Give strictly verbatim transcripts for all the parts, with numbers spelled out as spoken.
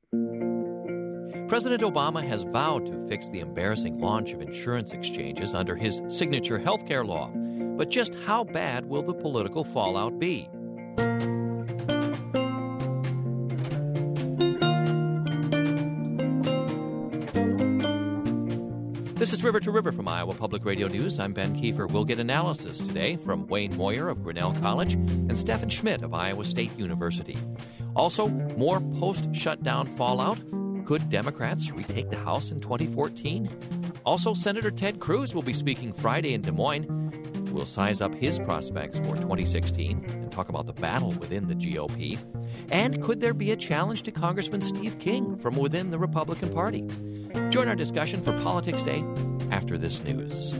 President Obama has vowed to fix the embarrassing launch of insurance exchanges under his signature healthcare law. But just how bad will the political fallout be? This is River to River from Iowa Public Radio News. I'm Ben Kiefer. We'll get analysis today from Wayne Moyer of Grinnell College and Stephen Schmidt of Iowa State University. Also, more post-shutdown fallout. Could Democrats retake the House in twenty fourteen? Also, Senator Ted Cruz will be speaking Friday in Des Moines. We'll size up his prospects for twenty sixteen and talk about the battle within the G O P. And could there be a challenge to Congressman Steve King from within the Republican Party? Join our discussion for Politics Day after this news.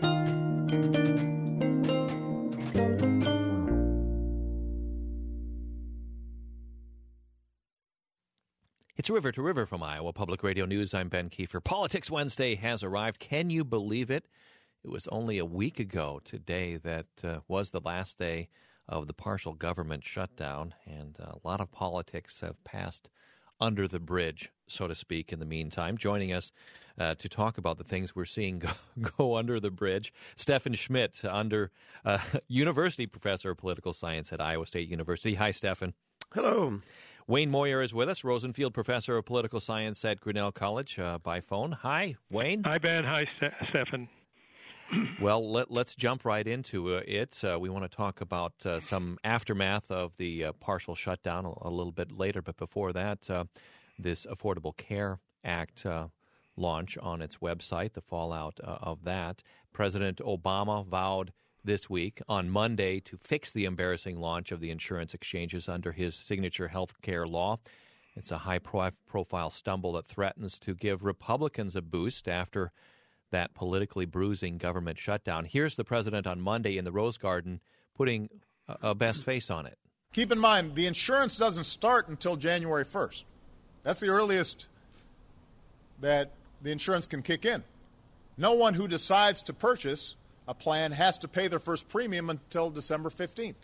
It's River to River from Iowa Public Radio News. I'm Ben Kiefer. Politics Wednesday has arrived. Can you believe it? It was only a week ago today that uh, was the last day of the partial government shutdown, and a lot of politics have passed under the bridge, so to speak, in the meantime. Joining us uh, to talk about the things we're seeing go, go under the bridge, Stephen Schmidt, under uh, University Professor of Political Science at Iowa State University. Hi, Stephen. Hello. Wayne Moyer is with us, Rosenfield Professor of Political Science at Grinnell College uh, by phone. Hi, Wayne. Hi, Ben. Hi, Stephen. Well, let, let's jump right into uh, it. Uh, we want to talk about uh, some aftermath of the uh, partial shutdown a, a little bit later, but before that, uh, this Affordable Care Act uh, launch on its website, the fallout uh, of that. President Obama vowed this week on Monday to fix the embarrassing launch of the insurance exchanges under his signature health care law. It's a high-profile stumble that threatens to give Republicans a boost after that politically bruising government shutdown. Here's the president on Monday in the Rose Garden putting a, a best face on it. Keep in mind, the insurance doesn't start until January first. That's the earliest that the insurance can kick in. No one who decides to purchase a plan has to pay their first premium until December fifteenth.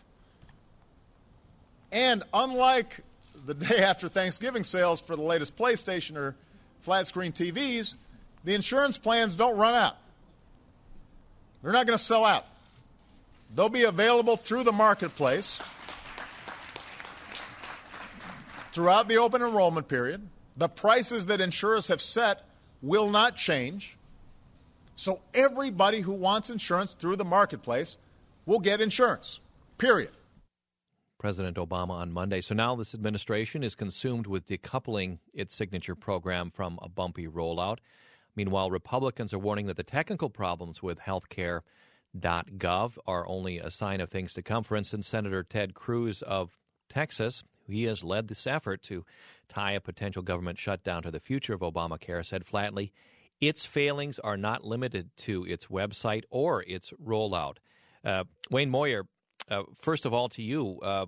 And unlike the day after Thanksgiving sales for the latest PlayStation or flat-screen T Vs, the insurance plans don't run out. They're not going to sell out. They'll be available through the marketplace throughout the open enrollment period. The prices that insurers have set will not change. So everybody who wants insurance through the marketplace will get insurance, period. President Obama on Monday. So now this administration is consumed with decoupling its signature program from a bumpy rollout. Meanwhile, Republicans are warning that the technical problems with healthcare dot gov are only a sign of things to come. For instance, Senator Ted Cruz of Texas, he has led this effort to tie a potential government shutdown to the future of Obamacare, said flatly, its failings are not limited to its website or its rollout. Uh, Wayne Moyer, uh, first of all to you, uh,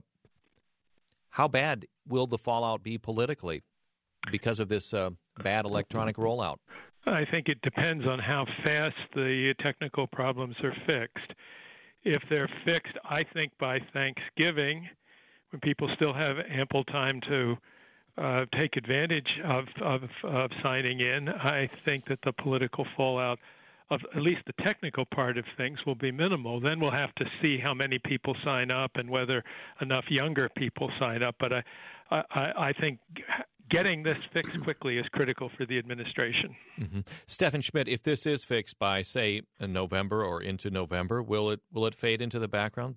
how bad will the fallout be politically because of this uh, bad electronic rollout? I think it depends on how fast the technical problems are fixed. If they're fixed, I think by Thanksgiving, when people still have ample time to uh, take advantage of, of, of signing in, I think that the political fallout of at least the technical part of things will be minimal. Then we'll have to see how many people sign up and whether enough younger people sign up. But I, I, I think getting this fixed quickly is critical for the administration. Mm-hmm. Stephen Schmidt, if this is fixed by, say, in November or into November, will it will it fade into the background?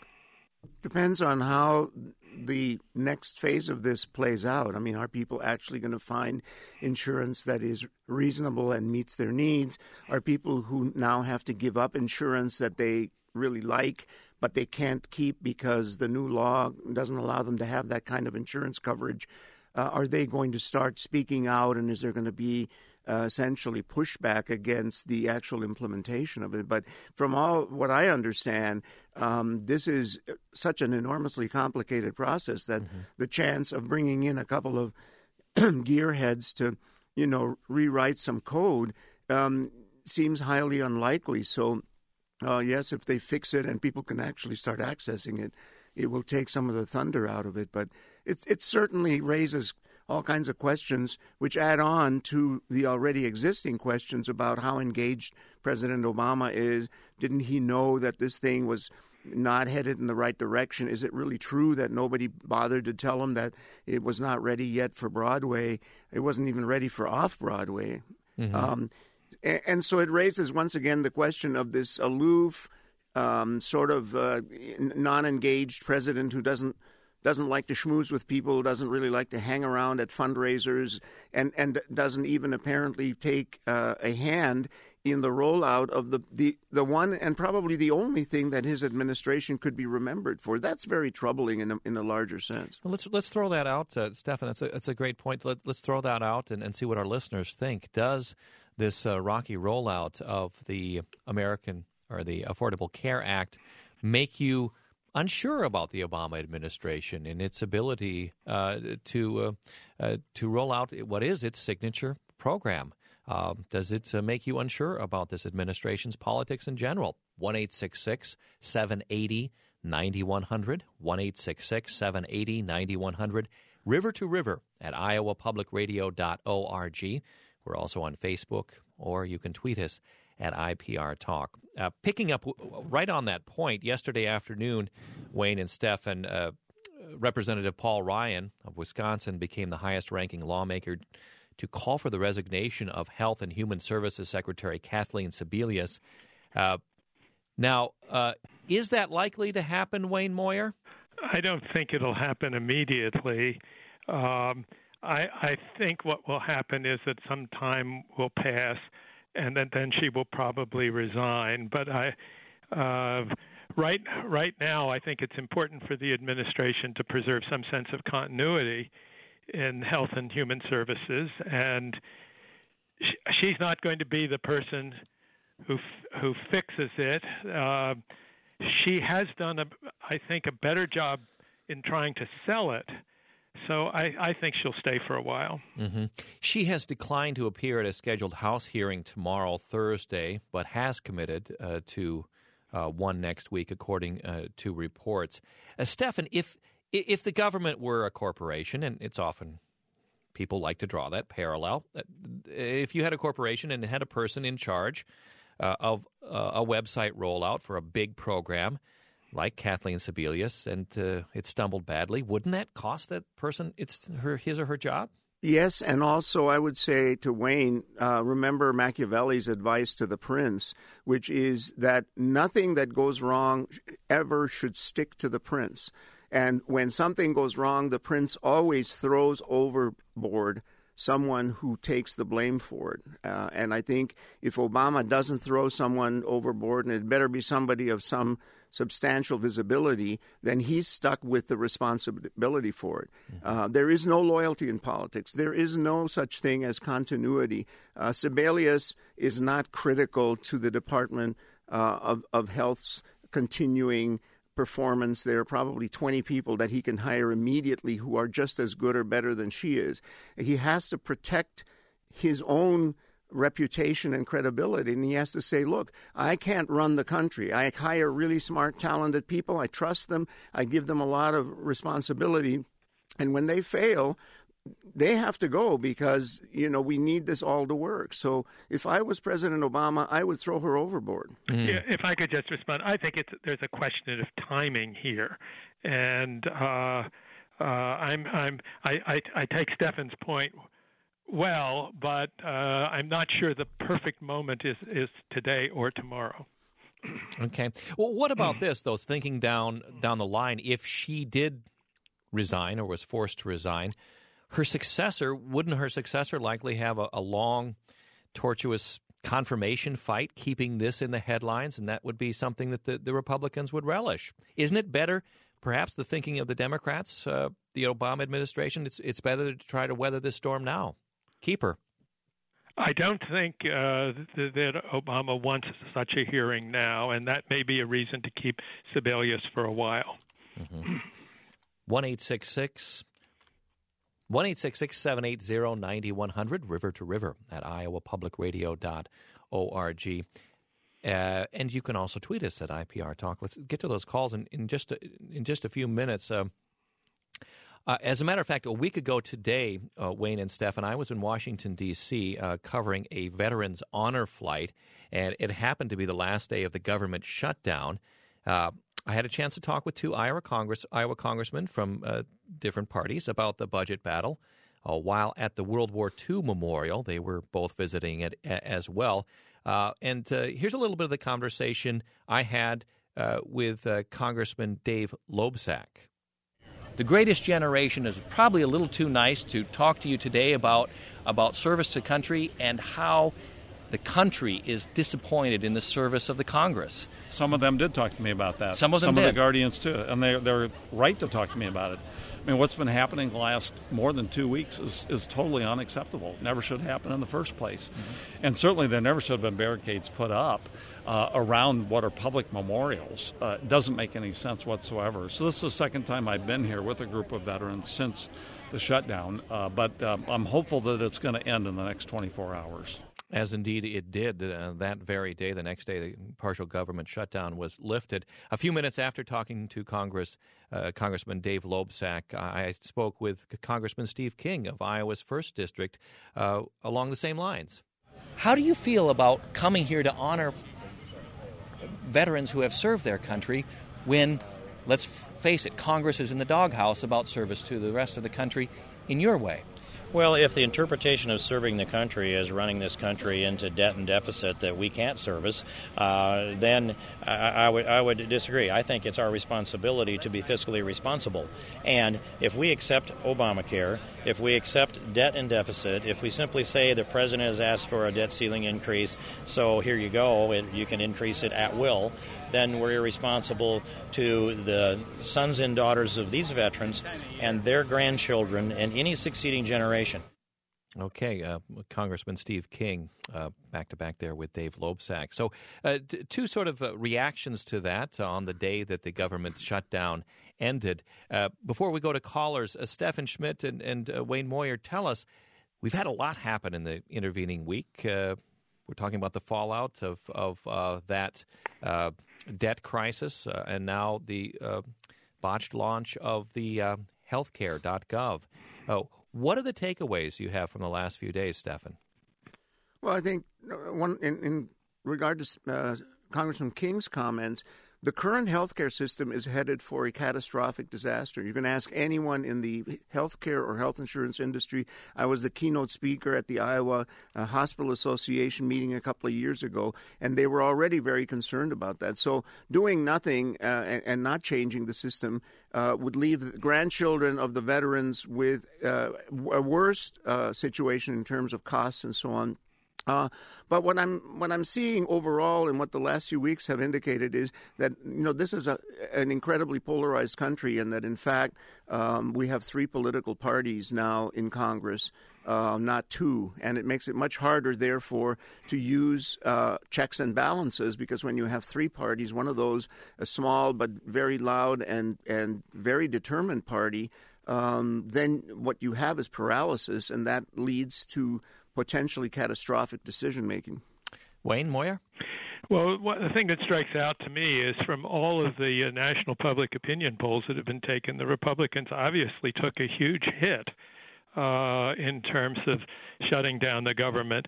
Depends on how the next phase of this plays out. I mean, are people actually going to find insurance that is reasonable and meets their needs? Are people who now have to give up insurance that they really like, but they can't keep because the new law doesn't allow them to have that kind of insurance coverage, uh, are they going to start speaking out, and is there going to be Uh, essentially pushback against the actual implementation of it? But from all what I understand, um, this is such an enormously complicated process that mm-hmm. the chance of bringing in a couple of gearheads to, you know, rewrite some code um, seems highly unlikely. So, uh, yes, if they fix it and people can actually start accessing it, it will take some of the thunder out of it. But it, it certainly raises all kinds of questions which add on to the already existing questions about how engaged President Obama is. Didn't he know that this thing was not headed in the right direction? Is it really true that nobody bothered to tell him that it was not ready yet for Broadway? It wasn't even ready for off-Broadway. Mm-hmm. Um, and, and so it raises, once again, the question of this aloof, um, sort of uh, non-engaged president who doesn't doesn't like to schmooze with people, doesn't really like to hang around at fundraisers, and, and doesn't even apparently take uh, a hand in the rollout of the, the, the one and probably the only thing that his administration could be remembered for. That's very troubling in a, in a larger sense. Well, let's let's throw that out, uh, Stefan. That's a, that's a great point. Let, let's throw that out and, and see what our listeners think. Does this uh, rocky rollout of the American or the Affordable Care Act make you unsure about the Obama administration and its ability uh, to uh, uh, to roll out what is its signature program? Uh, does it uh, make you unsure about this administration's politics in general? one eight six six, seven eight zero, nine one zero zero, one eight six six, seven eight zero, nine one zero zero, river to river at iowa public radio dot org. We're also on Facebook, or you can tweet us at I P R Talk. Uh, picking up w- right on that point, yesterday afternoon, Wayne and Stefan, uh, Representative Paul Ryan of Wisconsin became the highest-ranking lawmaker to call for the resignation of Health and Human Services Secretary Kathleen Sebelius. Uh, now, uh, is that likely to happen, Wayne Moyer? I don't think it'll happen immediately. Um, I, I think what will happen is that some time will pass, and then, then she will probably resign. But I, uh, right right now, I think it's important for the administration to preserve some sense of continuity in Health and Human Services, and she, she's not going to be the person who who fixes it. Uh, she has done, a, I think, a better job in trying to sell it. So I, I think she'll stay for a while. Mm-hmm. She has declined to appear at a scheduled House hearing tomorrow, Thursday, but has committed uh, to uh, one next week, according uh, to reports. Uh, Stefan, if if the government were a corporation, and it's often people like to draw that parallel, if you had a corporation and it had a person in charge uh, of uh, a website rollout for a big program, like Kathleen Sebelius, and uh, it stumbled badly, wouldn't that cost that person its her his or her job? Yes, and also I would say to Wayne, uh, remember Machiavelli's advice to the prince, which is that nothing that goes wrong ever should stick to the prince. And when something goes wrong, the prince always throws overboard someone who takes the blame for it. Uh, and I think if Obama doesn't throw someone overboard, and it better be somebody of some substantial visibility, then he's stuck with the responsibility for it. Mm-hmm. Uh, there is no loyalty in politics. There is no such thing as continuity. Uh, Sebelius is not critical to the Department uh, of, of Health's continuing performance. There are probably twenty people that he can hire immediately who are just as good or better than she is. He has to protect his own reputation and credibility, and he has to say, look, I can't run the country. I hire really smart, talented people. I trust them. I give them a lot of responsibility. And when they fail, they have to go because, you know, we need this all to work. So if I was President Obama, I would throw her overboard. Mm. Yeah, if I could just respond, I think it's there's a question of timing here. And uh, uh, I'm, I'm, I, I, I take Stefan's point well, but uh, I'm not sure the perfect moment is, is today or tomorrow. Okay. Well, what about this, though, thinking down down the line, if she did resign or was forced to resign, her successor, wouldn't her successor likely have a, a long, tortuous confirmation fight keeping this in the headlines, and that would be something that the, the Republicans would relish? Isn't it better, perhaps the thinking of the Democrats, uh, the Obama administration, it's it's better to try to weather this storm now? Keep her. I don't think uh, th- that Obama wants such a hearing now, and that may be a reason to keep Sebelius for a while. Mm-hmm. one eight six six one eight six six, seven eight zero, nine one zero zero, river to river at iowa public radio dot org. Uh, and you can also tweet us at I P R Talk. Let's get to those calls in, in just a, in just a few minutes. Uh, Uh, as a matter of fact, a week ago today, uh, Wayne and Steph, I was in Washington, D C, uh, covering a Veterans Honor Flight, and it happened to be the last day of the government shutdown. Uh, I had a chance to talk with two Iowa, Congress, Iowa congressmen from uh, different parties about the budget battle. Uh, while at the World War Two Memorial, they were both visiting it a- as well. Uh, and uh, here's a little bit of the conversation I had uh, with uh, Congressman Dave Loebsack. The Greatest Generation is probably a little too nice to talk to you today about, about service to country and how the country is disappointed in the service of the Congress. Some of them did talk to me about that. Some of them Some did. of the Guardians, too. And they, they're right to talk to me about it. I mean, what's been happening the last more than two weeks is, is totally unacceptable. Never should happen in the first place. Mm-hmm. And certainly there never should have been barricades put up uh, around what are public memorials. Uh, it doesn't make any sense whatsoever. So this is the second time I've been here with a group of veterans since the shutdown. Uh, but uh, I'm hopeful that it's going to end in the next twenty-four hours. As indeed it did uh, that very day. The next day, the partial government shutdown was lifted. A few minutes after talking to Congress, uh, Congressman Dave Loebsack, I spoke with Congressman Steve King of Iowa's first District uh, along the same lines. How do you feel about coming here to honor veterans who have served their country when, let's face it, Congress is in the doghouse about service to the rest of the country in your way? Well, if the interpretation of serving the country is running this country into debt and deficit that we can't service, uh, then I, I would I would disagree. I think it's our responsibility to be fiscally responsible. And if we accept Obamacare, if we accept debt and deficit, if we simply say the president has asked for a debt ceiling increase, so here you go, and you can increase it at will, then we're irresponsible to the sons and daughters of these veterans and their grandchildren and any succeeding generation. Okay, uh, Congressman Steve King, uh, back to back there with Dave Loebsack. So uh, t- two sort of uh, reactions to that on the day that the government shutdown ended. Uh, before we go to callers, uh, Stephen Schmidt and, and uh, Wayne Moyer, tell us, we've had a lot happen in the intervening week. Uh, we're talking about the fallout of, of uh, that uh, debt crisis uh, and now the uh, botched launch of the uh, healthcare dot gov. Oh, what are the takeaways you have from the last few days, Stephen? Well, I think one in, in regard to uh, Congressman King's comments, the current healthcare system is headed for a catastrophic disaster. You can ask anyone in the healthcare or health insurance industry. I was the keynote speaker at the Iowa uh, Hospital Association meeting a couple of years ago, and they were already very concerned about that. So doing nothing uh, and, and not changing the system uh, would leave the grandchildren of the veterans with uh, a worse uh, situation in terms of costs and so on. Uh, but what I'm what I'm seeing overall, and what the last few weeks have indicated, is that you know this is a an incredibly polarized country, and that in fact um, we have three political parties now in Congress, uh, not two, and it makes it much harder, therefore, to use uh, checks and balances, because when you have three parties, one of those a small but very loud and and very determined party, um, then what you have is paralysis, and that leads to potentially catastrophic decision-making. Wayne Moyer? Well, what, the thing that strikes out to me is from all of the uh, national public opinion polls that have been taken, the Republicans obviously took a huge hit uh, in terms of shutting down the government.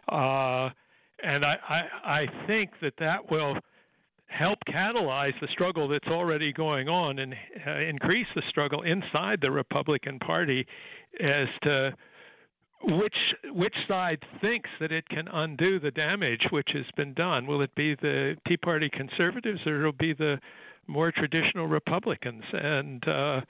Uh, and I, I, I think that that will help catalyze the struggle that's already going on and uh, increase the struggle inside the Republican Party as to Which which side thinks that it can undo the damage which has been done? Will it be the Tea Party conservatives, or it'll be the more traditional Republicans? And uh,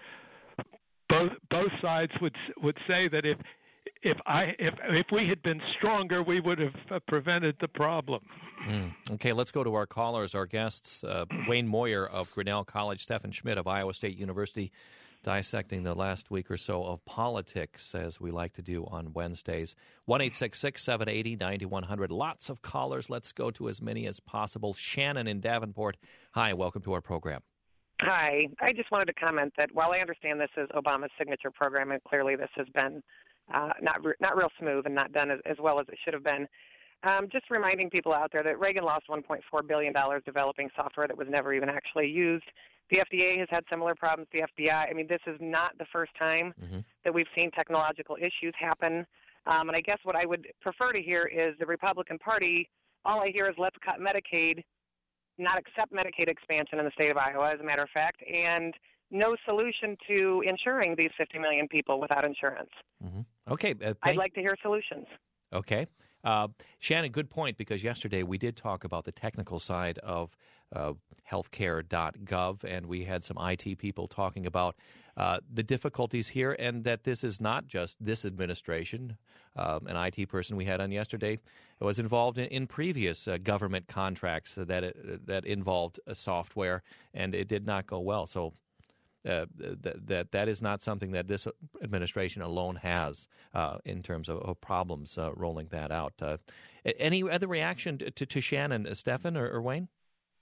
both both sides would would say that if if I if if we had been stronger, we would have prevented the problem. Mm. Okay, let's go to our callers, our guests. Uh, Wayne Moyer of Grinnell College, Stephen Schmidt of Iowa State University, dissecting the last week or so of politics, as we like to do on Wednesdays. one eight six six, seven eight zero, nine one zero zero. Lots of callers. Let's go to as many as possible. Shannon in Davenport. Hi, welcome to our program. Hi. I just wanted to comment that while I understand this is Obama's signature program, and clearly this has been uh, not re- not real smooth and not done as, as well as it should have been, um, just reminding people out there that Reagan lost one point four billion dollars developing software that was never even actually used. The F D A has had similar problems. The F B I. I mean, this is not the first time mm-hmm. that we've seen technological issues happen. Um, and I guess what I would prefer to hear is the Republican Party. All I hear is let's cut Medicaid, not accept Medicaid expansion in the state of Iowa, as a matter of fact, and no solution to insuring these fifty million people without insurance. Mm-hmm. Okay. Uh, I'd like to hear solutions. Okay. Uh, Shannon, good point, because yesterday we did talk about the technical side of uh, healthcare dot gov, and we had some I T people talking about uh, the difficulties here, and that this is not just this administration. Um, an I T person we had on yesterday was involved in, in previous uh, government contracts that it, that involved uh, software, and it did not go well. So Uh, that, that that is not something that this administration alone has uh, in terms of, of problems uh, rolling that out. Uh, any other reaction to, to, to Shannon, uh, Stefan, or, or Wayne?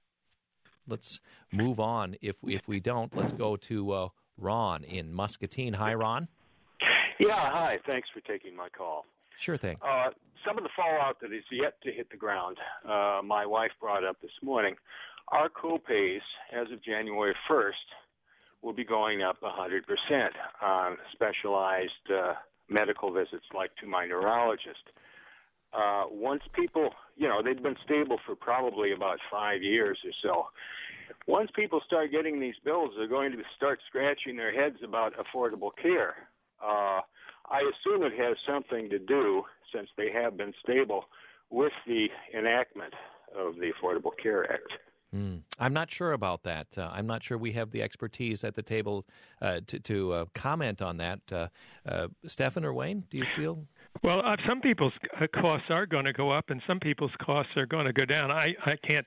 Let's move on. If if we don't, let's go to uh, Ron in Muscatine. Hi, Ron. Yeah, hi. Thanks for taking my call. Sure thing. Uh, some of the fallout that is yet to hit the ground, uh, my wife brought up this morning. Our co-pays as of January first will be going up one hundred percent on specialized uh, medical visits like to my neurologist. Uh, once people, you know, they've been stable for probably about five years or so. Once people start getting these bills, they're going to start scratching their heads about affordable care. Uh, I assume it has something to do, since they have been stable, with the enactment of the Affordable Care Act. Mm. I'm not sure about that. Uh, I'm not sure we have the expertise at the table uh, to, to uh, comment on that. Uh, uh, Stefan or Wayne, do you feel? Well, uh, some people's uh, costs are going to go up, and some people's costs are going to go down. I, I can't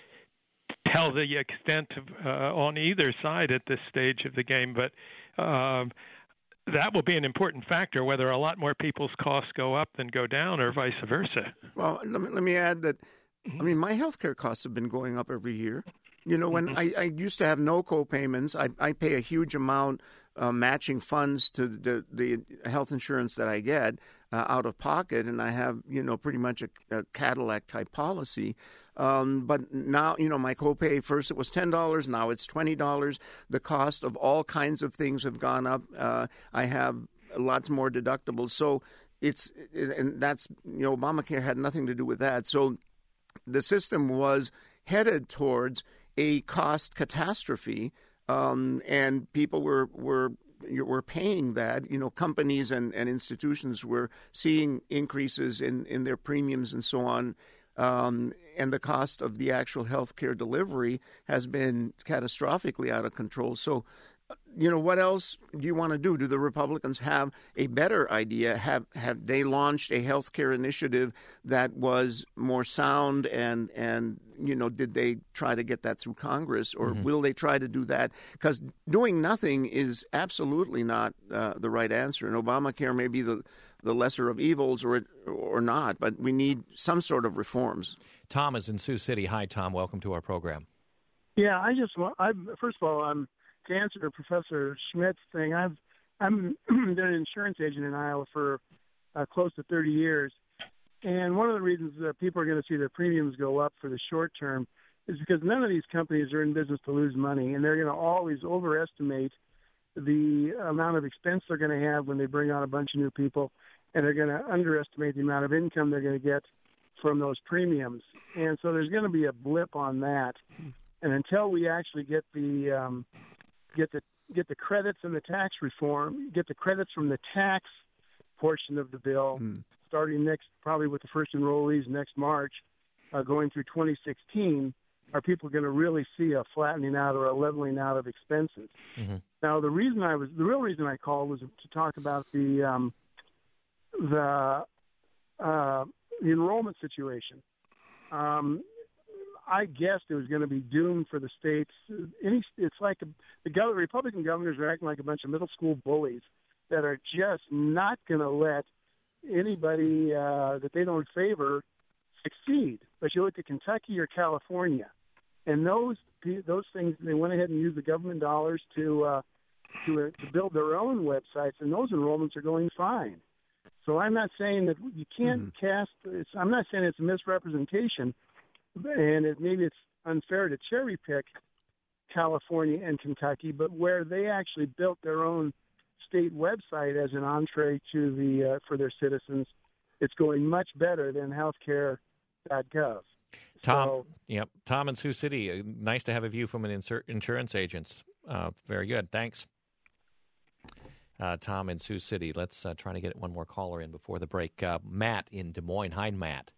tell the extent of, uh, on either side at this stage of the game, but um, that will be an important factor, whether a lot more people's costs go up than go down, or vice versa. Well, let me, let me add that I mean, my health care costs have been going up every year. You know, when I, I used to have no co-payments, I, I pay a huge amount uh, matching funds to the, the health insurance that I get uh, out of pocket, and I have, you know, pretty much a, a Cadillac-type policy. Um, but now, you know, my copay, first it was ten dollars, now it's twenty dollars. The cost of all kinds of things have gone up. Uh, I have lots more deductibles. So it's, and that's, you know, Obamacare had nothing to do with that. So the system was headed towards a cost catastrophe, um, and people were were were paying that. You know, companies and, and institutions were seeing increases in, in their premiums and so on, um, and the cost of the actual health care delivery has been catastrophically out of control. So, you know, what else do you want to do? Do the Republicans have a better idea? Have have they launched a health care initiative that was more sound, and, and you know, did they try to get that through Congress, or mm-hmm. will they try to do that? Because doing nothing is absolutely not uh, the right answer, and Obamacare may be the, the lesser of evils or or not, but we need some sort of reforms. Tom is in Sioux City. Hi, Tom. Welcome to our program. Yeah, I just want, I first of all, I'm to answer Professor Schmidt's thing. I've I'm been an insurance agent in Iowa for uh, close to thirty years, and one of the reasons that people are going to see their premiums go up for the short term is because none of these companies are in business to lose money, and they're going to always overestimate the amount of expense they're going to have when they bring on a bunch of new people, and they're going to underestimate the amount of income they're going to get from those premiums. And so there's going to be a blip on that, and until we actually get the um, get the get the credits in the tax reform, get the credits from the tax portion of the bill, mm. starting next, probably with the first enrollees next March, uh, going through twenty sixteen, are people going to really see a flattening out or a leveling out of expenses? Mm-hmm. Now, the reason I was, the real reason I called was to talk about the um, the, uh, the enrollment situation. Um, I guessed it was going to be doomed for the states. Any, it's like a, the governor, Republican governors are acting like a bunch of middle school bullies that are just not going to let anybody uh, that they don't favor succeed. But you look at Kentucky or California, and those those things, they went ahead and used the government dollars to uh, to, uh, to build their own websites, and those enrollments are going fine. So I'm not saying that you can't mm-hmm. cast. It's, I'm not saying it's a misrepresentation. And it, maybe it's unfair to cherry pick California and Kentucky, but where they actually built their own state website as an entree to the uh, for their citizens, it's going much better than healthcare dot gov. Tom, so, yep, Tom in Sioux City. Uh, nice to have a view from an insur- insurance agent. Uh, very good. Thanks. Uh, Tom in Sioux City. Let's uh, try to get one more caller in before the break. Uh, Matt in Des Moines. Hi, Matt.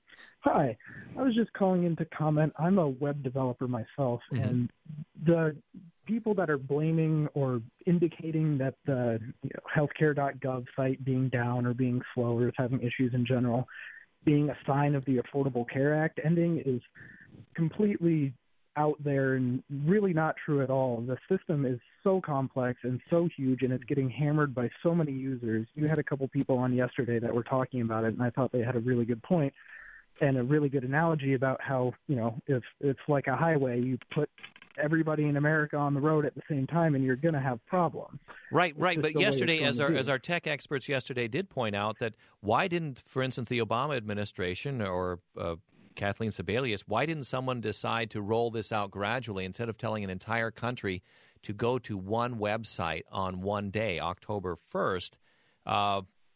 Hi. I was just calling in to comment. I'm a web developer myself, mm-hmm. and the people that are blaming or indicating that the you know, healthcare dot gov site being down or being slow or having issues in general being a sign of the Affordable Care Act ending is completely out there and really not true at all. The system is so complex and so huge, and it's getting hammered by so many users. You had a couple people on yesterday that were talking about it, and I thought they had a really good point and a really good analogy about how, you know, if it's like a highway, you put everybody in America on the road at the same time, and you're going to have problems. Right, right. But yesterday, as our as our tech experts yesterday did point out, that why didn't, for instance, the Obama administration or uh, Kathleen Sebelius, why didn't someone decide to roll this out gradually instead of telling an entire country to go to one website on one day, October first? Uh,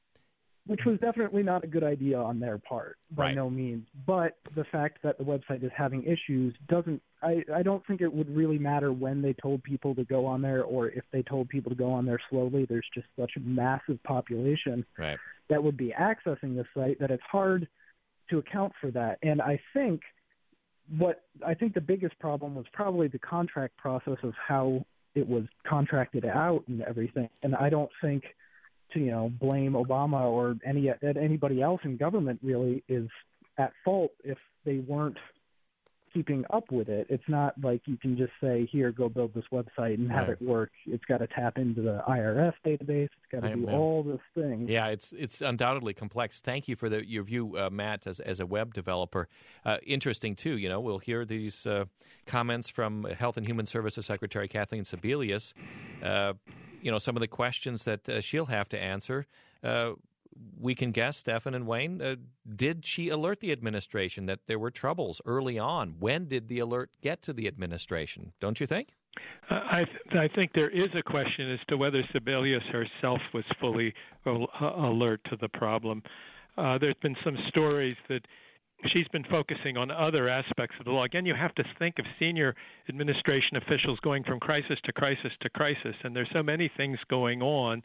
Which was definitely not a good idea on their part, by right. no means. But the fact that the website is having issues doesn't, I, I don't think it would really matter when they told people to go on there or if they told people to go on there slowly. There's just such a massive population right. that would be accessing the site that it's hard to account for that. And I think what, I think the biggest problem was probably the contract process of how it was contracted out and everything. And I don't think to, you know, blame Obama or any anybody else in government really is at fault if they weren't keeping up with it. It's not like you can just say, here, go build this website and have right. it work. It's got to tap into the I R S database. It's got to do all this things. Yeah, it's it's undoubtedly complex. Thank you for the, your view, uh, Matt, as as a web developer. Uh, interesting, too. You know, we'll hear these uh, comments from Health and Human Services Secretary Kathleen Sebelius. Uh, you know, some of the questions that uh, she'll have to answer. Uh, we can guess, Stephan and Wayne, uh, did she alert the administration that there were troubles early on? When did the alert get to the administration? Don't you think? Uh, I th- I think there is a question as to whether Sebelius herself was fully al- alert to the problem. Uh, there's been some stories that she's been focusing on other aspects of the law. Again, you have to think of senior administration officials going from crisis to crisis to crisis, and there's so many things going on.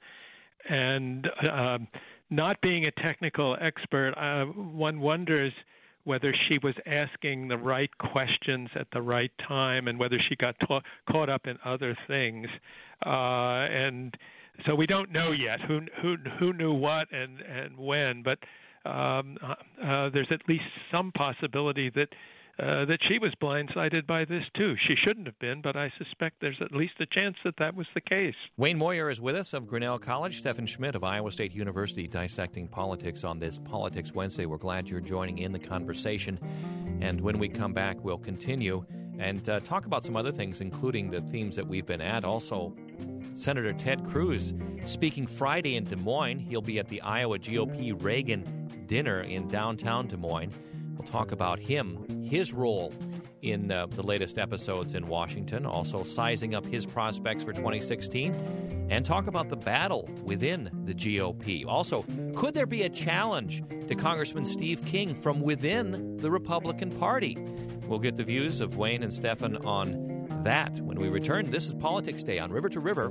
And uh, not being a technical expert, uh, one wonders whether she was asking the right questions at the right time and whether she got ta- caught up in other things. Uh, and so we don't know yet who who who knew what and, and when, but Um, uh, there's at least some possibility that uh, that she was blindsided by this, too. She shouldn't have been, but I suspect there's at least a chance that that was the case. Wayne Moyer is with us of Grinnell College. Stephan Schmidt of Iowa State University dissecting politics on this Politics Wednesday. We're glad you're joining in the conversation. And when we come back, we'll continue and uh, talk about some other things, including the themes that we've been at. Also, Senator Ted Cruz speaking Friday in Des Moines. He'll be at the Iowa G O P Reagan dinner in downtown Des Moines. We'll talk about him, his role in uh, the latest episodes in Washington, also sizing up his prospects for twenty sixteen, and talk about the battle within the G O P. Also, could there be a challenge to Congressman Steve King from within the Republican Party? We'll get the views of Wayne and Stephan on that when we return. This is Politics Day on River to River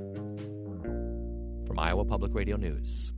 from Iowa Public Radio News.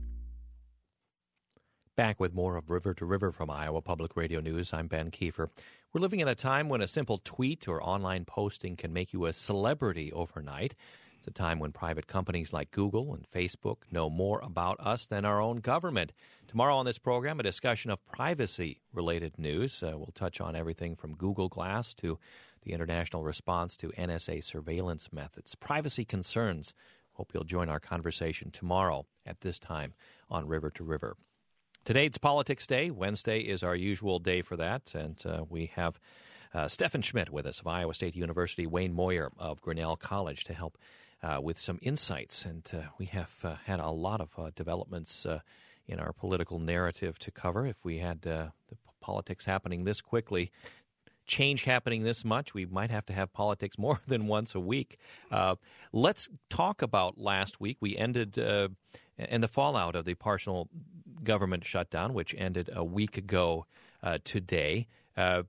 Back with more of River to River from Iowa Public Radio News. I'm Ben Kiefer. We're living in a time when a simple tweet or online posting can make you a celebrity overnight. It's a time when private companies like Google and Facebook know more about us than our own government. Tomorrow on this program, a discussion of privacy-related news. Uh, we'll touch on everything from Google Glass to the international response to N S A surveillance methods. Privacy concerns. Hope you'll join our conversation tomorrow at this time on River to River. Today it's Politics Day. Wednesday is our usual day for that, and uh, we have uh, Stephan Schmidt with us of Iowa State University, Wayne Moyer of Grinnell College to help uh, with some insights. And uh, we have uh, had a lot of uh, developments uh, in our political narrative to cover. If we had uh, the politics happening this quickly, change happening this much, we might have to have politics more than once a week. Uh, let's talk about last week. We ended uh, and the fallout of the partial government shutdown, which ended a week ago uh, today. Uh,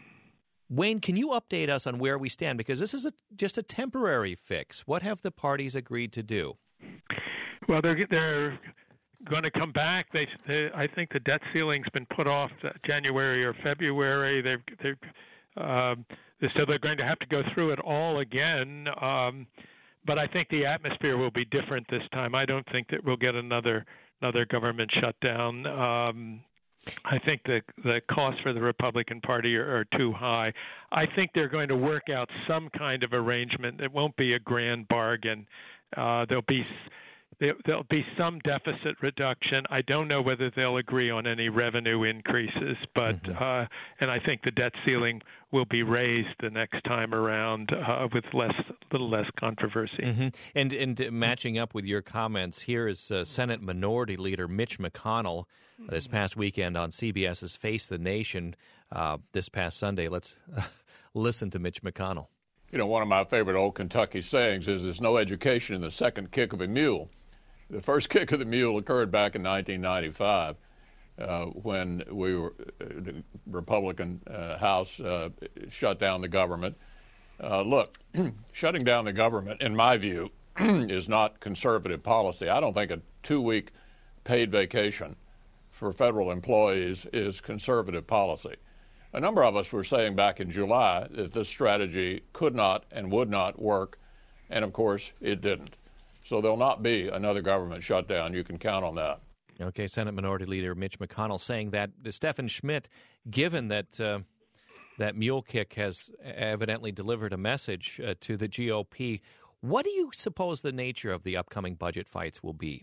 Wayne, can you update us on where we stand? Because this is a, just a temporary fix. What have the parties agreed to do? Well, they're they're going to come back. They, they I think the debt ceiling's been put off to January or February. They've they um, they said they're going to have to go through it all again. Um, but I think the atmosphere will be different this time. I don't think that we'll get another another government shutdown. Um, I think the the costs for the Republican Party are, are too high. I think they're going to work out some kind of arrangement. It won't be a grand bargain. Uh, there'll be there, there'll be some deficit reduction. I don't know whether they'll agree on any revenue increases, but mm-hmm. uh, and I think the debt ceiling will be raised the next time around uh, with less, little less controversy. Mm-hmm. And and uh, matching up with your comments, here is uh, Senate Minority Leader Mitch McConnell uh, this past weekend on CBS's Face the Nation uh, this past Sunday. Let's uh, listen to Mitch McConnell. You know, one of my favorite old Kentucky sayings is there's no education in the second kick of a mule. The first kick of the mule occurred back in nineteen ninety-five uh, when we were, uh, the Republican uh, House uh, shut down the government. Uh, look, shutting down the government, in my view, is not conservative policy. I don't think a two-week paid vacation for federal employees is conservative policy. A number of us were saying back in July that this strategy could not and would not work, and of course it didn't. So there'll not be another government shutdown. You can count on that. Okay, Senate Minority Leader Mitch McConnell saying that. Stephen Schmidt, given that uh, that mule kick has evidently delivered a message uh, to the G O P, what do you suppose the nature of the upcoming budget fights will be?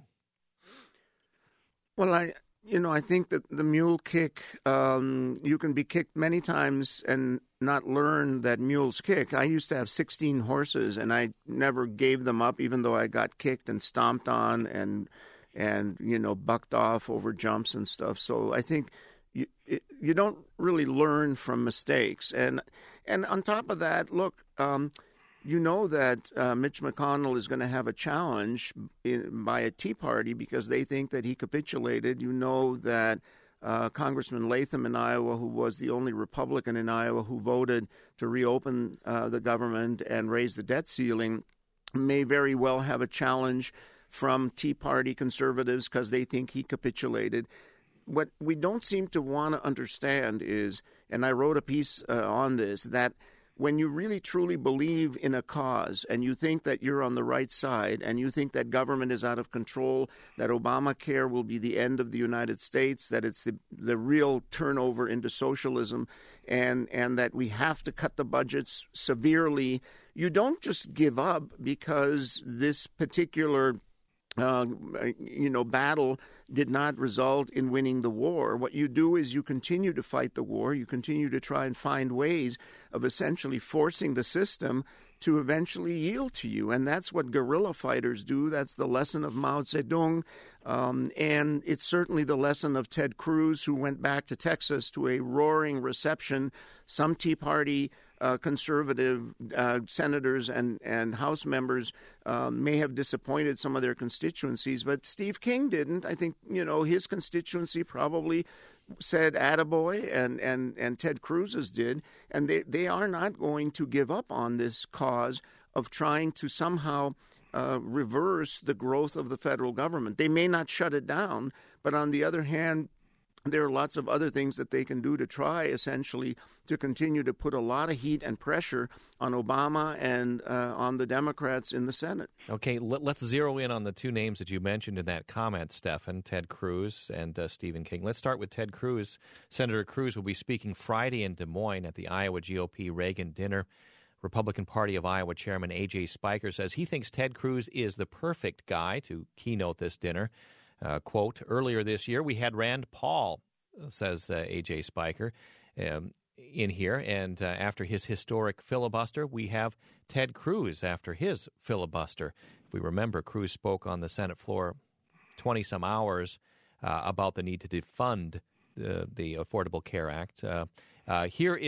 Well, I... You know, I think that the mule kick, um, you can be kicked many times and not learn that mules kick. I used to have sixteen horses, and I never gave them up, even though I got kicked and stomped on and, and you know, bucked off over jumps and stuff. So I think you you don't really learn from mistakes. And, and on top of that, look, um, you know that uh, Mitch McConnell is going to have a challenge in, by a Tea Party because they think that he capitulated. You know that uh, Congressman Latham in Iowa, who was the only Republican in Iowa who voted to reopen uh, the government and raise the debt ceiling, may very well have a challenge from Tea Party conservatives because they think he capitulated. What we don't seem to want to understand is, and I wrote a piece uh, on this, that when you really truly believe in a cause and you think that you're on the right side and you think that government is out of control, that Obamacare will be the end of the United States, that it's the the real turnover into socialism, and, and that we have to cut the budgets severely, you don't just give up because this particular Uh, you know, battle did not result in winning the war. What you do is you continue to fight the war. You continue to try and find ways of essentially forcing the system to eventually yield to you. And that's what guerrilla fighters do. That's the lesson of Mao Zedong. Um, and it's certainly the lesson of Ted Cruz, who went back to Texas to a roaring reception. Some Tea Party Uh, conservative uh, senators and, and House members uh, may have disappointed some of their constituencies, but Steve King didn't. I think, you know, his constituency probably said attaboy, and, and, and Ted Cruz's did, and they, they are not going to give up on this cause of trying to somehow uh, reverse the growth of the federal government. They may not shut it down, but on the other hand, there are lots of other things that they can do to try, essentially, to continue to put a lot of heat and pressure on Obama and uh, on the Democrats in the Senate. Okay, let, let's zero in on the two names that you mentioned in that comment, Stephen, Ted Cruz and uh, Stephen King. Let's start with Ted Cruz. Senator Cruz will be speaking Friday in Des Moines at the Iowa G O P Reagan dinner. Republican Party of Iowa Chairman A J Spiker says he thinks Ted Cruz is the perfect guy to keynote this dinner. Uh, quote, earlier this year, we had Rand Paul, says uh, A J Spiker, um, in here. And uh, after his historic filibuster, we have Ted Cruz after his filibuster. If we remember, Cruz spoke on the Senate floor twenty-some hours uh, about the need to defund uh, the Affordable Care Act. Uh, uh, here is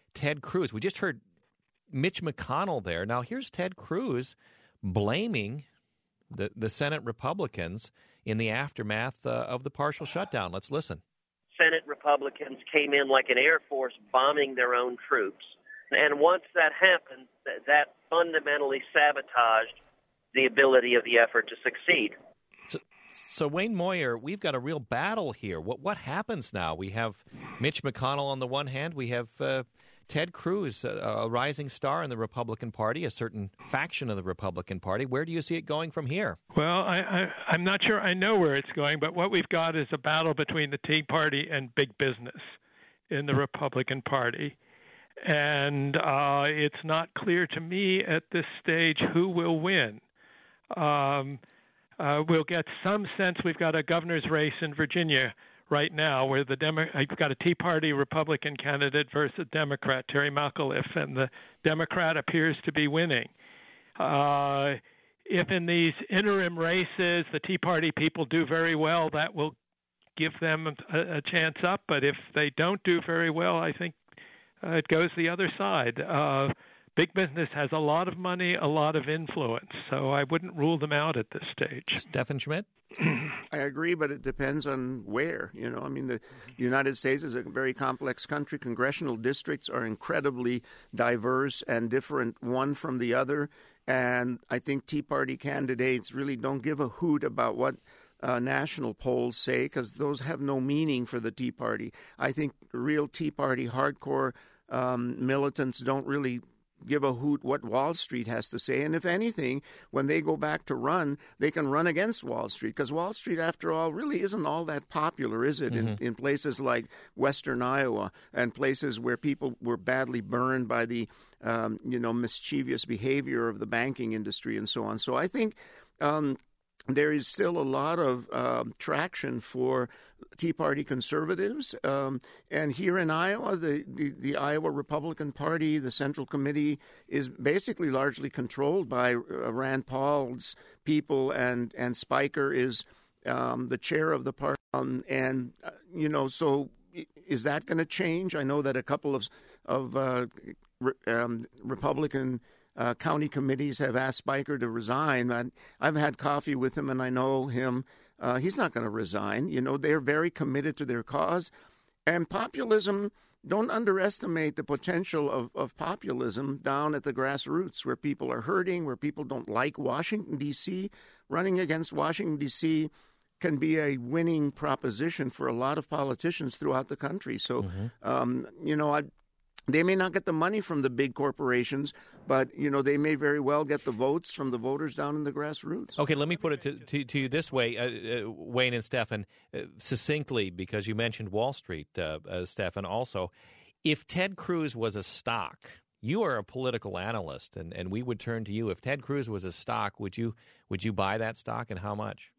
Ted Cruz. We just heard Mitch McConnell there. Now here's Ted Cruz blaming the, the Senate Republicans in the aftermath uh, of the partial shutdown. Let's listen. Senate Republicans came in like an Air Force bombing their own troops. And once that happened, th- that fundamentally sabotaged the ability of the effort to succeed. So, so Wayne Moyer, we've got a real battle here. What what happens now? We have Mitch McConnell on the one hand. We have uh, Ted Cruz, a, a rising star in the Republican Party, a certain faction of the Republican Party. Where do you see it going from here? Well, I, I, I'm not sure I know where it's going, but what we've got is a battle between the Tea Party and big business in the Republican Party. And uh, it's not clear to me at this stage who will win. Um, uh, we'll get some sense. We've got a governor's race in Virginia right now where the Demo- I've got a Tea Party Republican candidate versus a Democrat, Terry McAuliffe, and the Democrat appears to be winning. Uh, if in these interim races the Tea Party people do very well, that will give them a, a chance up. But if they don't do very well, I think Uh, it goes the other side. Uh, big business has a lot of money, a lot of influence, so I wouldn't rule them out at this stage. Stephen Schmidt? I agree, but it depends on where. You know, I mean, the United States is a very complex country. Congressional districts are incredibly diverse and different one from the other. And I think Tea Party candidates really don't give a hoot about what Uh, national polls say, because those have no meaning for the Tea Party. I think real Tea Party hardcore um, militants don't really give a hoot what Wall Street has to say. And if anything, when they go back to run, they can run against Wall Street, because Wall Street, after all, really isn't all that popular, is it? Mm-hmm. in, in places like western Iowa and places where people were badly burned by the, um, you know, mischievous behavior of the banking industry and so on. So I think Um, there is still a lot of um, traction for Tea Party conservatives. Um, and here in Iowa, the, the, the Iowa Republican Party, the Central Committee, is basically largely controlled by uh, Rand Paul's people, and, and Spiker is um, the chair of the party. Um, and, uh, you know, so is that going to change? I know that a couple of, of uh, re, um, Republican Uh, county committees have asked Spiker to resign. I, I've had coffee with him, and I know him. Uh, he's not going to resign. You know, they're very committed to their cause. And populism, don't underestimate the potential of, of populism down at the grassroots, where people are hurting, where people don't like Washington, D C. Running against Washington, D C can be a winning proposition for a lot of politicians throughout the country. So, mm-hmm. um, you know, I They may not get the money from the big corporations, but, you know, they may very well get the votes from the voters down in the grassroots. Okay, let me put it to, to, to you this way, uh, uh, Wayne and Stefan, uh, succinctly, because you mentioned Wall Street, uh, uh, Stefan, also. If Ted Cruz was a stock, you are a political analyst, and, and we would turn to you. If Ted Cruz was a stock, would you would you buy that stock, and how much?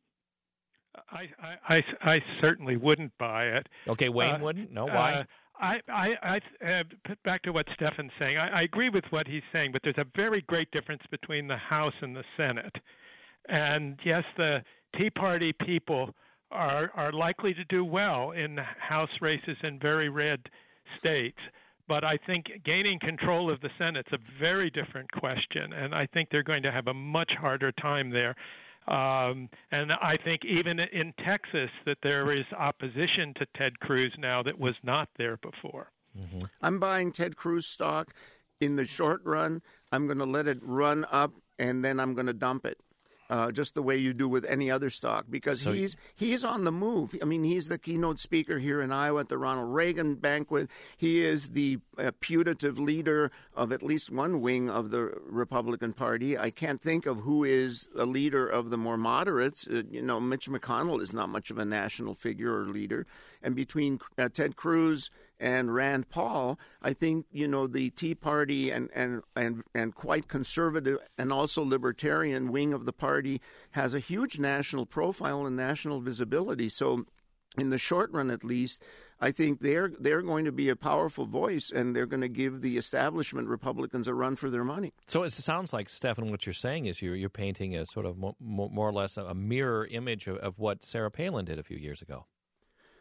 I, I, I, I certainly wouldn't buy it. Okay, Wayne uh, wouldn't? No, why? Uh, I, I, I uh, back to what Stefan's saying. I, I agree with what he's saying, but there's a very great difference between the House and the Senate. And yes, the Tea Party people are are likely to do well in House races in very red states. But I think gaining control of the Senate's a very different question, and I think they're going to have a much harder time there. Um, and I think even in Texas that there is opposition to Ted Cruz now that was not there before. Mm-hmm. I'm buying Ted Cruz stock in the short run. I'm going to let it run up, and then I'm going to dump it. Uh, just the way you do with any other stock, because so, he's he's on the move. I mean, he's the keynote speaker here in Iowa at the Ronald Reagan banquet. He is the uh, putative leader of at least one wing of the Republican Party. I can't think of who is a leader of the more moderates. Uh, you know, Mitch McConnell is not much of a national figure or leader. And between uh, Ted Cruz and Rand Paul, I think, you know, the Tea Party and, and, and, and quite conservative and also libertarian wing of the party has a huge national profile and national visibility. So in the short run, at least, I think they're they're going to be a powerful voice, and they're going to give the establishment Republicans a run for their money. So it sounds like, Stefan, what you're saying is you're, you're painting a sort of more, more or less a mirror image of, of what Sarah Palin did a few years ago.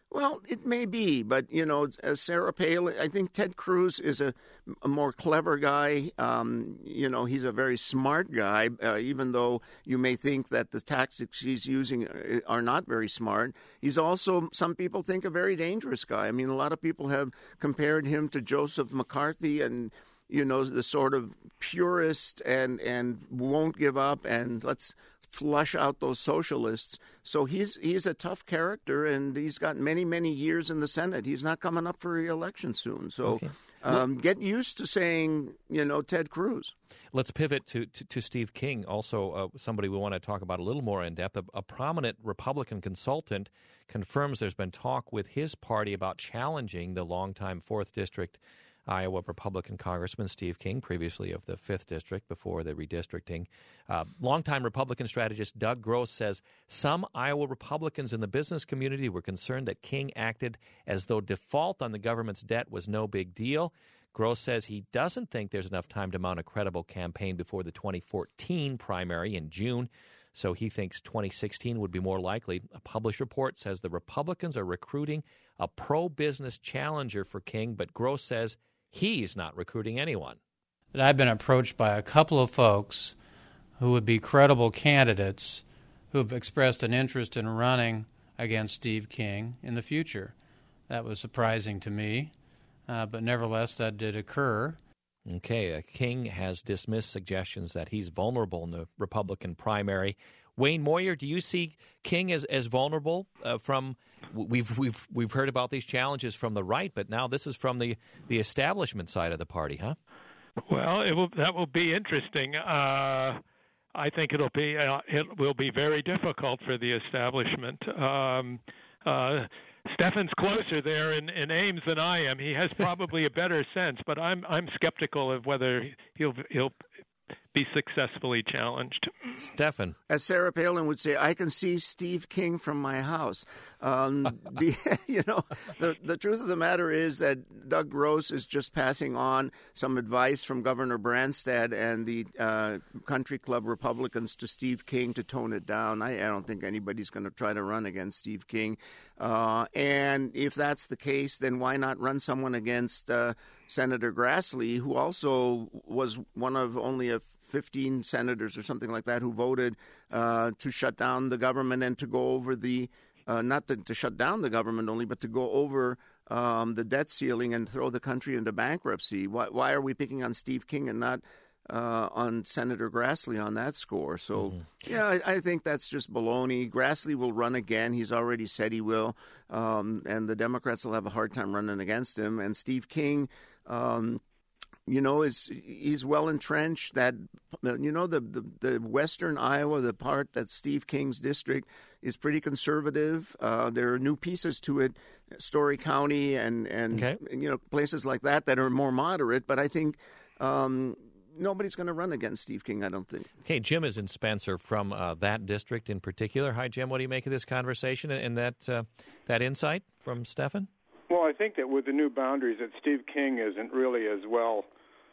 Well, it may be, but, you know, as Sarah Palin, I think Ted Cruz is a, a more clever guy. Um, you know, he's a very smart guy, uh, even though you may think that the tactics he's using are not very smart. He's also, some people think, a very dangerous guy. I mean, a lot of people have compared him to Joseph McCarthy and, you know, the sort of purist and, and won't give up and let's flush out those socialists. So he's he's a tough character, and he's got many, many years in the Senate. He's not coming up for re-election soon. So okay. um, get used to saying, you know, Ted Cruz. Let's pivot to, to, to Steve King, also uh, somebody we want to talk about a little more in depth. A, a prominent Republican consultant confirms there's been talk with his party about challenging the longtime fourth District Iowa Republican Congressman Steve King, previously of the fifth District before the redistricting. Uh, longtime Republican strategist Doug Gross says some Iowa Republicans in the business community were concerned that King acted as though default on the government's debt was no big deal. Gross says he doesn't think there's enough time to mount a credible campaign before the twenty fourteen primary in June, so he thinks twenty sixteen would be more likely. A published report says the Republicans are recruiting a pro-business challenger for King, but Gross says he's not recruiting anyone. That I've been approached by a couple of folks who would be credible candidates who have expressed an interest in running against Steve King in the future. That was surprising to me, uh, but nevertheless, that did occur. Okay, uh, King has dismissed suggestions that he's vulnerable in the Republican primary. Wayne Moyer, do you see King as, as vulnerable uh, from we've we've we've heard about these challenges from the right, but now this is from the, the establishment side of the party, huh? Well, it will that will be interesting. Uh, I think it'll be uh, it will be very difficult for the establishment. Um, uh, Stefan's closer there in, in Ames than I am. He has probably a better sense, but I'm I'm skeptical of whether he'll he'll be successfully challenged. Stefan. As Sarah Palin would say, I can see Steve King from my house. Um, the, you know, the, the truth of the matter is that Doug Gross is just passing on some advice from Governor Branstad and the uh, country club Republicans to Steve King to tone it down. I, I don't think anybody's going to try to run against Steve King. Uh, and if that's the case, then why not run someone against uh, Senator Grassley, who also was one of only a fifteen senators or something like that who voted uh, to shut down the government and to go over the, uh, not to, to shut down the government only, but to go over um, the debt ceiling and throw the country into bankruptcy. Why, why are we picking on Steve King and not uh, on Senator Grassley on that score? So, mm-hmm. yeah, I, I think that's just baloney. Grassley will run again. He's already said he will. Um, and the Democrats will have a hard time running against him. And Steve King... Um, you know, is he's well entrenched. That you know, the, the the western Iowa, the part that's Steve King's district, is pretty conservative. Uh, there are new pieces to it, Story County and and, okay. and you know places like that that are more moderate. But I think um, nobody's going to run against Steve King. I don't think. Okay, Jim is in Spencer from uh, that district in particular. Hi, Jim. What do you make of this conversation and that uh, that insight from Stefan? Well, I think that with the new boundaries, that Steve King isn't really as well,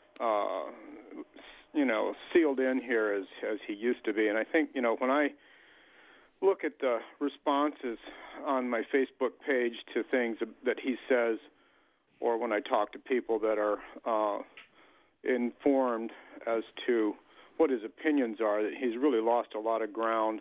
uh, you know, sealed in here as as he used to be. And I think, you know, when I look at the responses on my Facebook page to things that he says, or when I talk to people that are uh, informed as to what his opinions are, that he's really lost a lot of ground.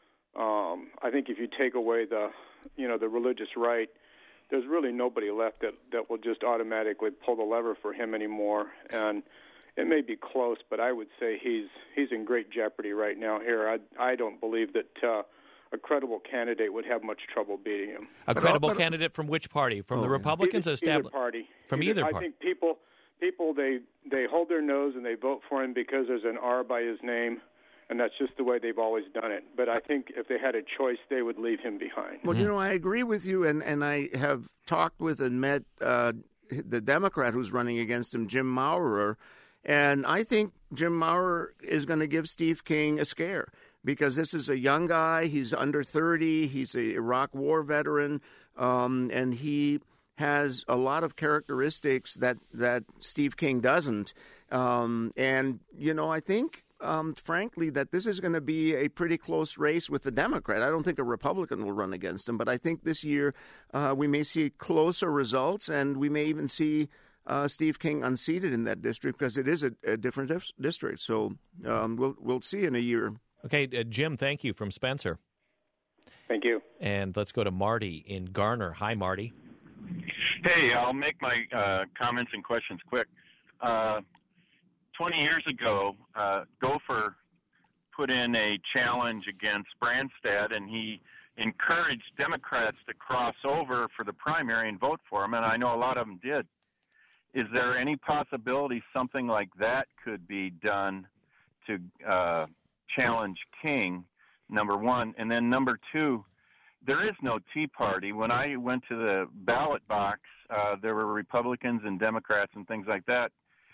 Um, I think if you take away the, you know, the religious right, there's really nobody left that, that will just automatically pull the lever for him anymore. And it may be close, but I would say he's he's in great jeopardy right now here. I, I don't believe that uh, a credible candidate would have much trouble beating him. A credible but, candidate from which party? From oh, the Republicans? Either, either party. From either, either party. I think people, people they, they hold their nose and they vote for him because there's an R by his name. And that's just the way they've always done it. But I think if they had a choice, they would leave him behind. Well, you know, I agree with you, and, and I have talked with and met uh, the Democrat who's running against him, Jim Maurer, and I think Jim Maurer is going to give Steve King a scare because this is a young guy. He's under thirty. He's a Iraq War veteran, um, and he has a lot of characteristics that, that Steve King doesn't. Um, and, you know, I think... um, frankly, that this is going to be a pretty close race with the Democrat. I don't think a Republican will run against him, but I think this year uh, we may see closer results, and we may even see uh, Steve King unseated in that district because it is a, a different dif- district. So um, we'll we'll see in a year. Okay, uh, Jim, thank you from Spencer. Thank you. And let's go to Marty in Garner. Hi, Marty. Hey, I'll make my uh, comments and questions quick. Uh, twenty years ago, uh, Gopher put in a challenge against Branstad, and he encouraged Democrats to cross over for the primary and vote for him, and I know a lot of them did. Is there any possibility something like that could be done to uh, challenge King, number one? And then number two, there is no Tea Party. When I went to the ballot box, uh, there were Republicans and Democrats and things like that.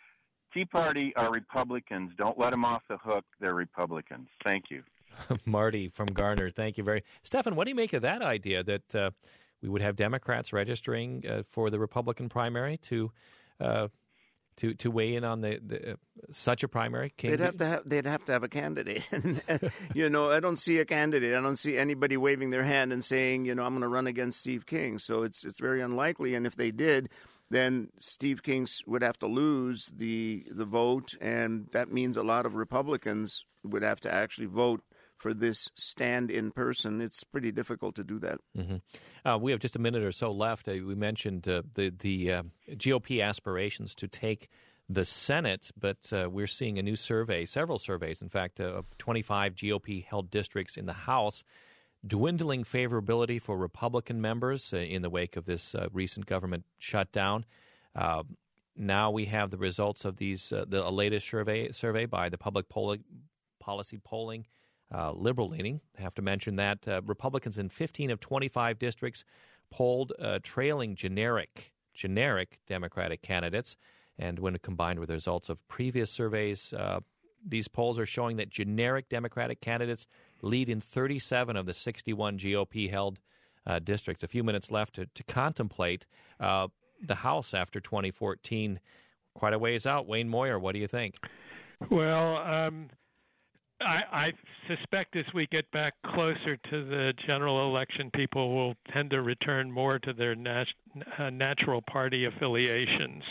Tea Party are Republicans. Don't let them off the hook. They're Republicans. Thank you. Marty from Garner, thank you very. Stefan, what do you make of that idea that uh, we would have Democrats registering uh, for the Republican primary to uh, to to weigh in on the, the uh, such a primary? King? They'd have to have they'd have to have a candidate. You know, I don't see a candidate. I don't see anybody waving their hand and saying, you know, I'm going to run against Steve King. So it's it's very unlikely. And if they did, then Steve King would have to lose the the vote, and that means a lot of Republicans would have to actually vote for this stand in person. It's pretty difficult to do that. Mm-hmm. Uh, we have just a minute or so left. Uh, we mentioned uh, the the uh, G O P aspirations to take the Senate, but uh, we're seeing a new survey, several surveys, in fact, uh, of twenty-five G O P-held districts in the House, dwindling favorability for Republican members uh, in the wake of this uh, recent government shutdown. Uh, now we have the results of these uh, the latest survey survey by the Public Polling, Policy Polling, uh, liberal leaning. I have to mention that uh, Republicans in fifteen of twenty-five districts polled uh, trailing generic generic Democratic candidates, and when combined with the results of previous surveys, uh, these polls are showing that generic Democratic candidates lead in thirty-seven of the sixty-one G O P-held uh, districts. A few minutes left to, to contemplate uh, the House after twenty fourteen. Quite a ways out. Wayne Moyer, what do you think? Well, um, I, I suspect as we get back closer to the general election, people will tend to return more to their nat- uh, natural party affiliations.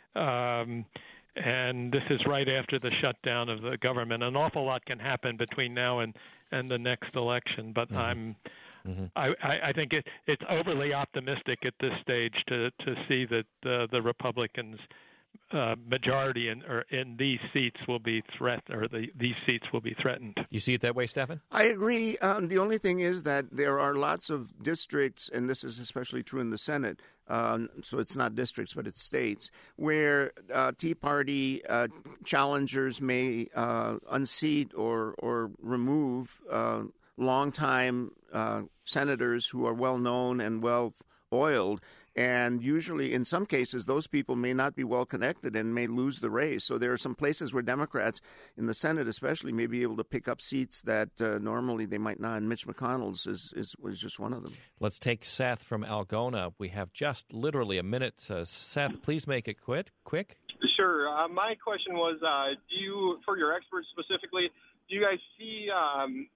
Um, And this is right after the shutdown of the government. An awful lot can happen between now and, and the next election. But mm-hmm. I'm, mm-hmm. I, I think it, it's overly optimistic at this stage to, to see that uh, the Republicans' uh, majority in or in these seats will be threat or the, these seats will be threatened. You see it that way, Stefan? I agree. Um, the only thing is that there are lots of districts, and this is especially true in the Senate. Um, so it's not districts, but it's states, where uh, Tea Party uh, challengers may uh, unseat or or remove uh, longtime uh, senators who are well known and well oiled. And usually, in some cases, those people may not be well connected and may lose the race. So there are some places where Democrats, in the Senate especially, may be able to pick up seats that uh, normally they might not. And Mitch McConnell's is, is was just one of them. Let's take Seth from Algona. We have just literally a minute. Uh, Seth, please make it quick. Quick. Sure. Uh, my question was, uh, do you, for your experts specifically, do you guys see um,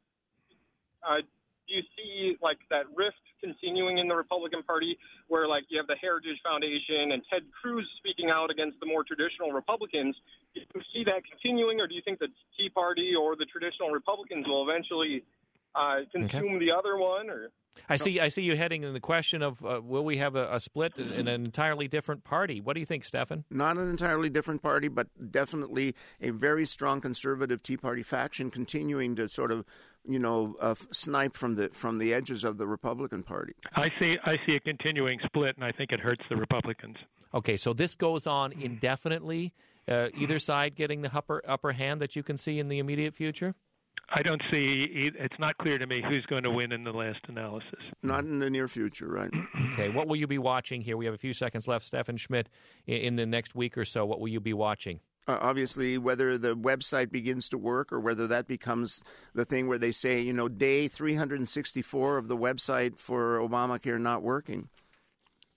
uh, do you see like that rift continuing in the Republican Party where like you have the Heritage Foundation and Ted Cruz speaking out against the more traditional Republicans? Do you see that continuing, or do you think the Tea Party or the traditional Republicans will eventually uh, consume okay. the other one? Or I see. I see you heading in the question of uh, will we have a, a split in, in an entirely different party? What do you think, Stefan? Not an entirely different party, but definitely a very strong conservative Tea Party faction continuing to sort of, you know, uh, snipe from the from the edges of the Republican Party. I see. I see a continuing split, and I think it hurts the Republicans. Okay, so this goes on indefinitely. Uh, either side getting the upper upper hand that you can see in the immediate future. I don't see. It's not clear to me who's going to win in the last analysis. Not in the near future, right? Okay. What will you be watching here? We have a few seconds left. Stefan Schmidt, in the next week or so, what will you be watching? Uh, obviously, whether the website begins to work or whether that becomes the thing where they say, you know, day three hundred sixty-four of the website for Obamacare not working.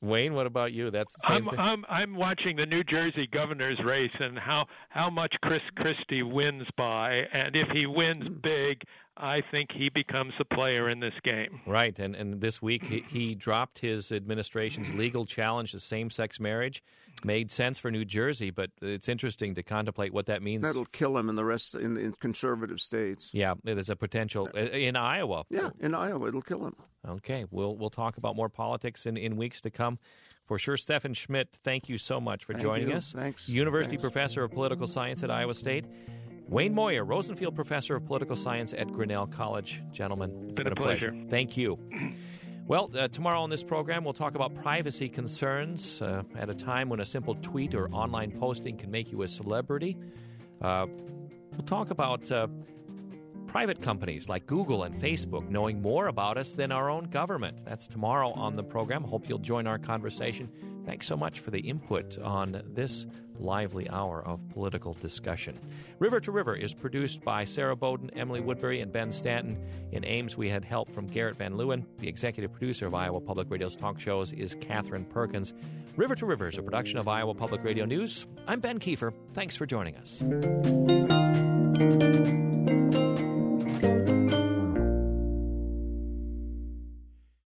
Wayne, what about you? That's the same I'm, thing. I'm I'm watching the New Jersey governor's race and how how much Chris Christie wins by, and if he wins big, I think he becomes a player in this game. Right, and and this week he, he dropped his administration's legal challenge to same-sex marriage. Made sense for New Jersey, but it's interesting to contemplate what that means. That'll kill him in the rest in, in conservative states. Yeah, there's a potential in Iowa. Yeah, in Iowa, it'll kill him. Okay, we'll we'll talk about more politics in, in weeks to come. For sure, Stephan Schmidt, thank you so much for Thank joining you. us. Thanks. University Thanks. Professor of Political Science at Iowa State. Wayne Moyer, Rosenfield Professor of Political Science at Grinnell College. Gentlemen, it's been, been a pleasure. pleasure. Thank you. Well, uh, tomorrow on this program, we'll talk about privacy concerns uh, at a time when a simple tweet or online posting can make you a celebrity. Uh, we'll talk about uh, private companies like Google and Facebook knowing more about us than our own government. That's tomorrow on the program. Hope you'll join our conversation. Thanks so much for the input on this lively hour of political discussion. River to River is produced by Sarah Bowden, Emily Woodbury, and Ben Stanton. In Ames, we had help from Garrett Van Leeuwen. The executive producer of Iowa Public Radio's talk shows is Catherine Perkins. River to River is a production of Iowa Public Radio News. I'm Ben Kiefer. Thanks for joining us.